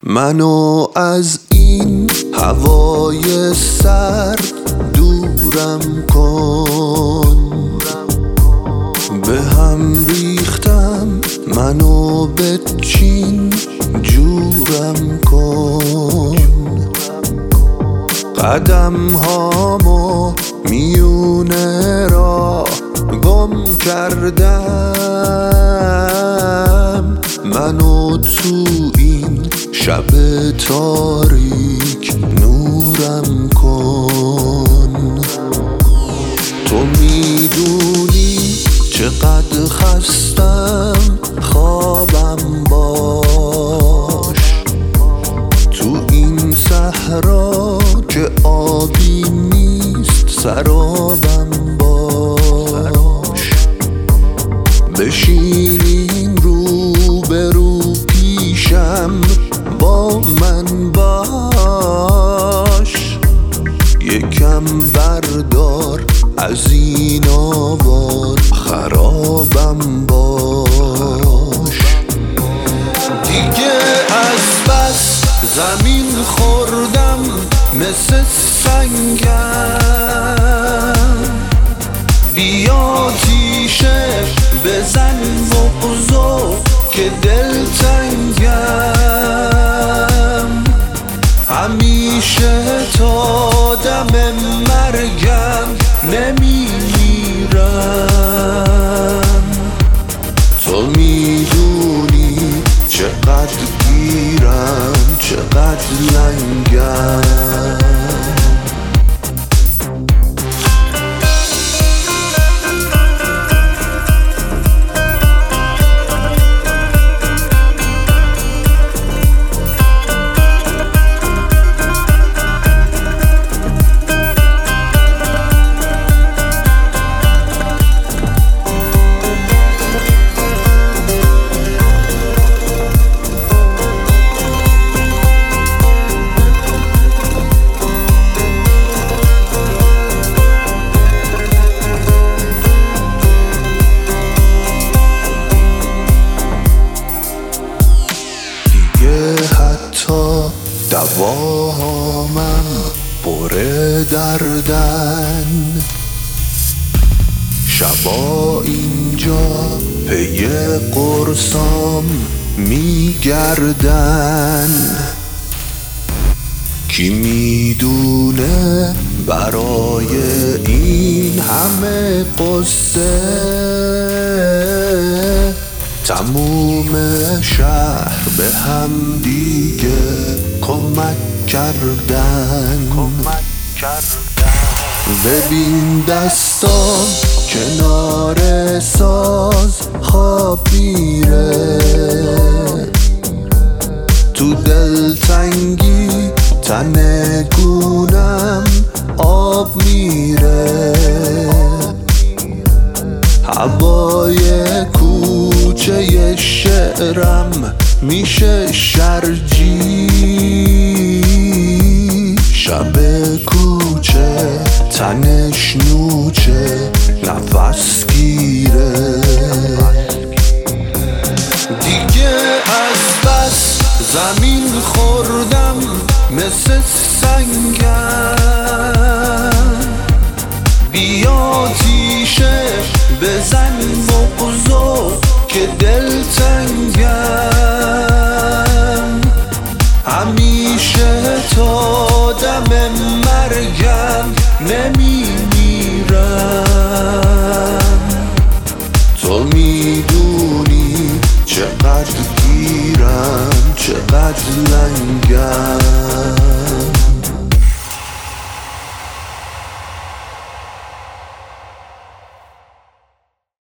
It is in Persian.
منو از این هوای سرد دورم کن، به هم ریختم منو بچین جورم کن. قدم هامو میونه راه گم کردم، منو تو این شب تاریک نورم کن. تو میدونی چقدر خستم، خوابم باش تو این صحرا که آبی نیست، سرابم باش. بشینیم روبرو پیشم، با من باش، یکم بردار از این آوار، خرابم باش. دیگه از بس زمین خوردم مثل سنگم، بیا تیشه بزن بغضو که دلتنگم، همیشه تا دم مرگم نمیمیرم. تو میدونی چقدر گیرم، چقدر لنگم. حتی دوامم پر دردن، شبا اینجا پی قرصام میگردن. کی میدونه برای این همه قصه تموم شهر به هم دیگه کمک کردن. ببین دستام کنار ساز خواب میره، تو دلتنگی تن گونم آب میره. هوای کوچه شعرم میشه شرجی، شب کوچه تنش نوچه نفس گیره. دیگه از بس زمین خوردم مثل سنگم، بیا تیشه بزن بغضو که دلتنگم، همیشه تا دم مرگم نمیمیرم. تو میدونی چقدر گیرم، چقدر لنگم.